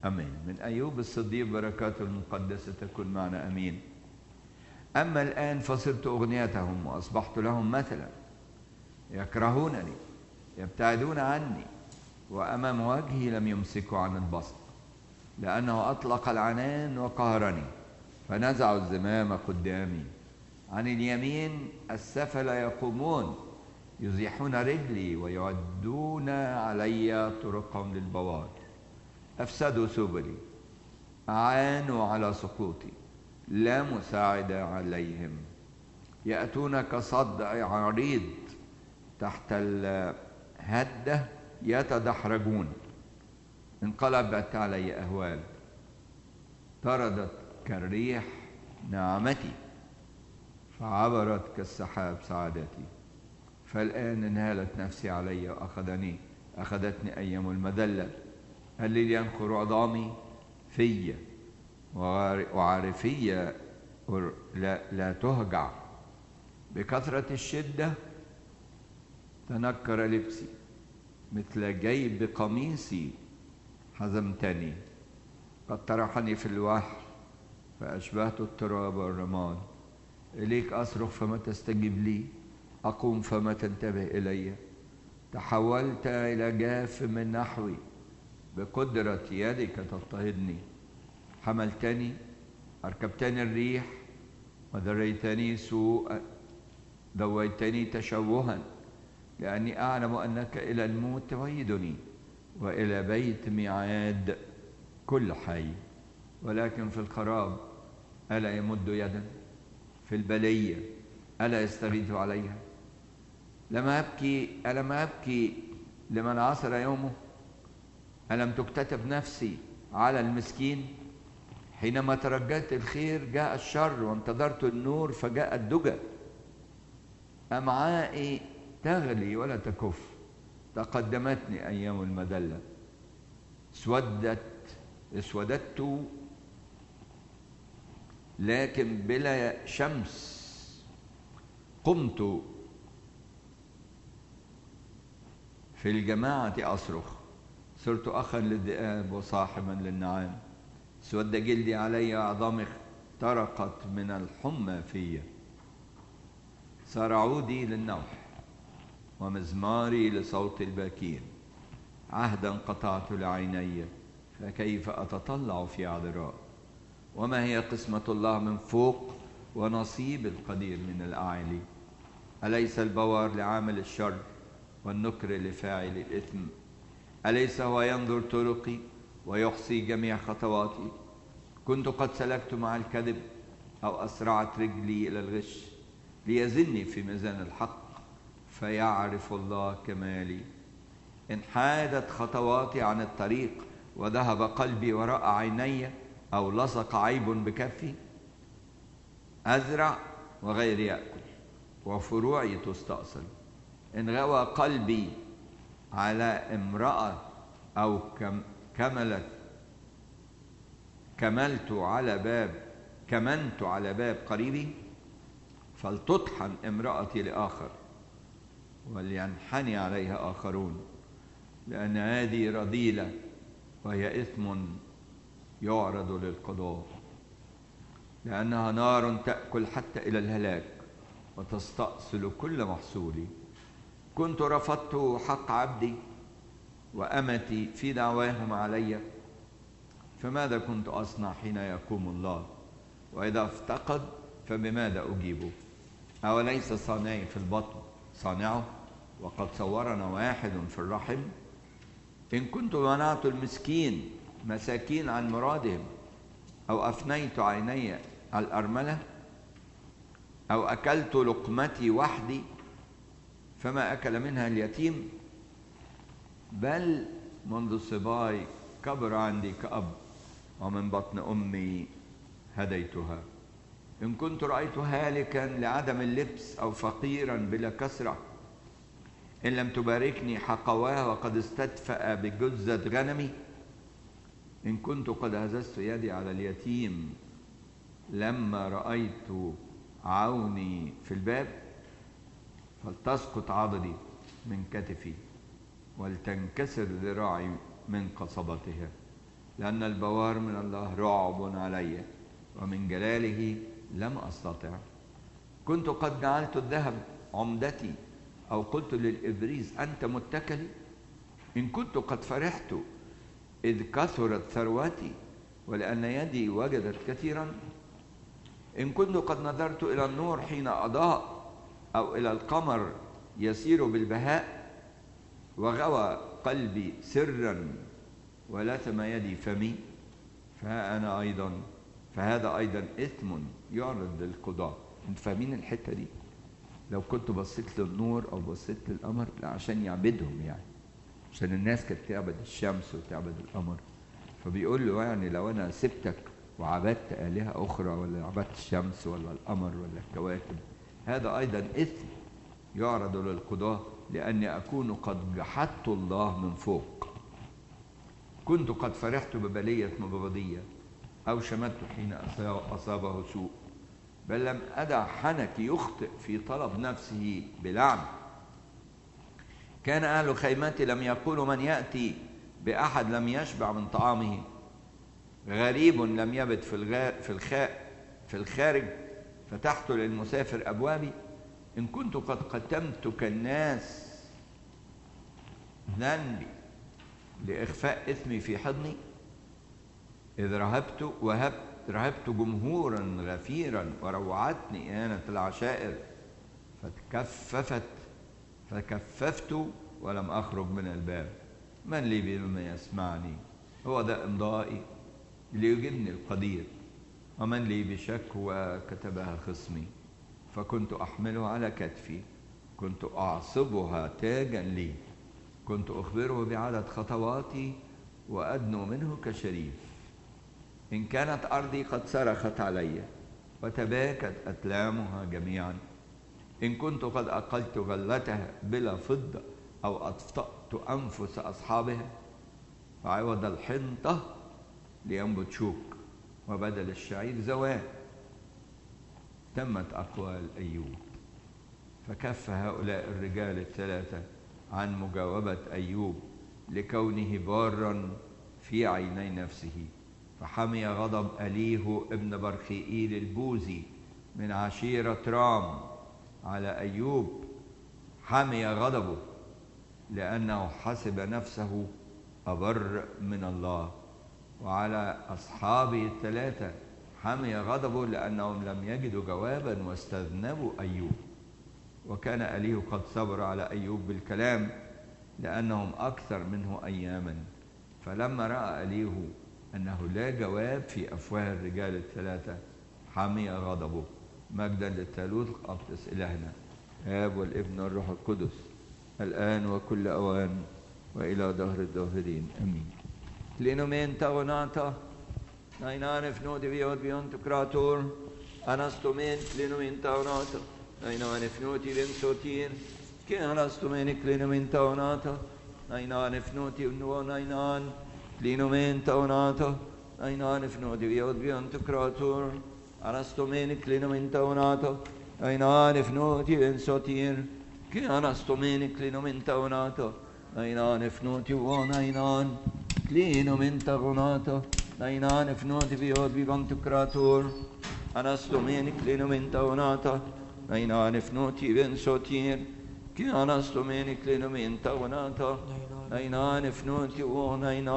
أمين. من أيوب الصديق بركاته المقدسة تكون معنا. أمين. أما الآن فصرت أغنيتهم وأصبحت لهم مثلا، يكرهونني يبتعدون عني، وأمام وجهي لم يمسكوا عن البسط، لأنه أطلق العنان وقهرني، فنزعوا الزمام قدامي. عن اليمين السفل يقومون، يزيحون رجلي ويعدون علي طرقهم للبوار. أفسدوا سبلي، أعانوا على سقوطي، لا مساعد عليهم. يأتون كصدع عريض تحت الهدة يتدحرجون. انقلبت علي أهوال، طردت كالريح نعمتي، فعبرت كالسحاب سعادتي. فالآن انهالت نفسي علي أخذتني أيام المذلة. الليل ينخر عظامي في وعارفي لا تهجع. بكثرة الشدة تنكر لبسي، مثل جيب قميصي حزمتني. قد طرحني في الوحل فأشبهت التراب والرماد. إليك أصرخ فما تستجيب لي، أقوم فما تنتبه إلي. تحولت إلى جاف من نحوي، بقدرة يدك تضطهدني. حملتني، أركبتني الريح، ودريتني سوءا، دويتني تشوها، لأني أعلم أنك إلى الموت تويدني، وإلى بيت ميعاد كل حي. ولكن في الخراب ألا يمد يدا؟ في البلية ألا يستغيث عليها؟ ألم أبكي لمن عصر يومه؟ ألم تكتتب نفسي على المسكين؟ حينما ترجيت الخير جاء الشر، وانتظرت النور فجاء الدجى. أمعائي تغلي ولا تكف، تقدمتني أيام المذلة. اسوددت لكن بلا شمس. قمت في الجماعة أصرخ، صرت أخا للذئاب وصاحبا للنعام. اسود جلدي علي، أعظامي اخترقت من الحمى في. صار عودي للنوح ومزماري لصوت الباكين. عهدا قطعت لعيني، فكيف أتطلع في عذراء؟ وما هي قسمة الله من فوق، ونصيب القدير من الأعالي؟ أليس البوار لعامل الشر، والنكر لفاعل الإثم؟ أليس هو ينظر طرقي ويحصي جميع خطواتي؟ كنت قد سلكت مع الكذب، أو أسرعت رجلي إلى الغش، ليزني في ميزان الحق، فيعرف الله كمالي. انحادت خطواتي عن الطريق، وذهب قلبي وراء عيني، أو لصق عيب بكفي. أزرع وغيري يأكل، وفروعي تستأصل. إن غوى قلبي على امرأة، أو كمنت على باب قريبي، فلتطحن امرأتي لآخر، ولينحني عليها آخرون، لأن هذه رذيلة، وهي إثم يعرض للقضاء. لأنها نار تأكل حتى إلى الهلاك، وتستأصل كل محصولي. كنت رفضت حق عبدي وأمتي في دعواهم علي، فماذا كنت أصنع حين يقوم الله؟ وإذا افتقد فبماذا أجيبه؟ أوليس صانعي في البطن صانعه، وقد صورنا واحد في الرحم؟ إن كنت منعت مساكين عن مرادهم، أو أفنيت عيني الأرملة، أو أكلت لقمتي وحدي فما أكل منها اليتيم، بل منذ صباي كبر عندي كأب، ومن بطن أمي هديتها. إن كنت رأيت هالكا لعدم اللبس، أو فقيرا بلا كسرة، إن لم تباركني حقواه وقد استدفأ بجزة غنمي. إن كنت قد هززت يدي على اليتيم لما رأيت عوني في الباب، فلتسقط عضدي من كتفي، ولتنكسر ذراعي من قصبتها. لأن البوار من الله رعب علي، ومن جلاله لم أستطع. كنت قد جعلت الذهب عمدتي، أو قلت للإبريز أنت متكلي. إن كنت قد فرحت إذ كثرت ثروتي، ولأن يدي وجدت كثيرا. إن كنت قد نظرت إلى النور حين أضاء، أو إلى القمر يسير بالبهاء، وغوى قلبي سرا ولثم يدي فمي، فهذا أيضا إثم يعرض للقضاء. انتوا فاهمين الحتة دي؟ لو كنت بصيت للنور أو بصيت للقمر، لا عشان يعبدهم يعني، عشان الناس كانت تعبد الشمس وتعبد القمر. فبيقول له يعني لو أنا سبتك وعبدت آلهة أخرى، ولا عبدت الشمس ولا القمر ولا الكواكب، هذا أيضا إثم يعرض للقضاء، لأني أكون قد جحدت الله من فوق. كنت قد فرحت ببلية مبغضية، أو شمت حين أصابه سوء، بل لم أدع حنك يخطئ في طلب نفسه بلعن. كان أهل خيمتي لم يقولوا من يأتي بأحد لم يشبع من طعامه، غريب لم يبت في الخارج، فتحت للمسافر أبوابي. إن كنت قد قدمت كالناس ذنبي لإخفاء إثمي في حضني، إذ رهبت جمهورا غفيرا، وروعتني إهانة العشائر، فكففت ولم أخرج من الباب. من لي بما يسمعني؟ هو ده إمضائي ليجبني القدير، ومن لي بشكوى كتبها خصمي. فكنت أحملها على كتفي، كنت أعصبها تاجا لي، كنت أخبره بعدد خطواتي، وأدنو منه كشريف. إن كانت أرضي قد صرخت علي، وتباكت أتلامها جميعا. إن كنت قد أقلت غلتها بلا فضة، أو أطفأت أنفس أصحابها، فعوض الحنطة لينبت شوك، وبدل الشعير زوال. تمت أقوال أيوب. فكف هؤلاء الرجال الثلاثة عن مجاوبة أيوب، لكونه بارا في عيني نفسه. فحمي غضب أليه ابن برخيئيل البوزي من عشيرة رام على أيوب، حمي غضبه لأنه حسب نفسه أبر من الله. وعلى أصحابه الثلاثة حمي غضبه لأنهم لم يجدوا جوابا واستذنبوا أيوب. وكان أليه قد صبر على أيوب بالكلام، لأنهم أكثر منه أياما. فلما رأى أليه أنه لا جواب في أفواه الرجال الثلاثة، حمي غضبه. مجدا للثالوث القدس إلهنا، الآب والابن والروح القدس، الآن وكل أوان وإلى دهر الداهرين، أمين. Klinomenta onata, nainane fnodi viod biontu krator, anastomen klinomenta onata, nainane fnoti vensotir, ke anastomen klinomenta onata, nainane fnoti unwo nainan, klinomenta onata, nainane fnodi viod biontu krator, anastomen klinomenta onata, nainane fnoti vensotir, ke anastomen klinomenta onata, nainane fnoti unwo nainan, klinomenta onata, nainane fnoti viod biontu krator, anastomen klinomenta onata, nainane fnoti vensotir, ke anastomen klinomenta onata, nainane fnoti unwo nainan.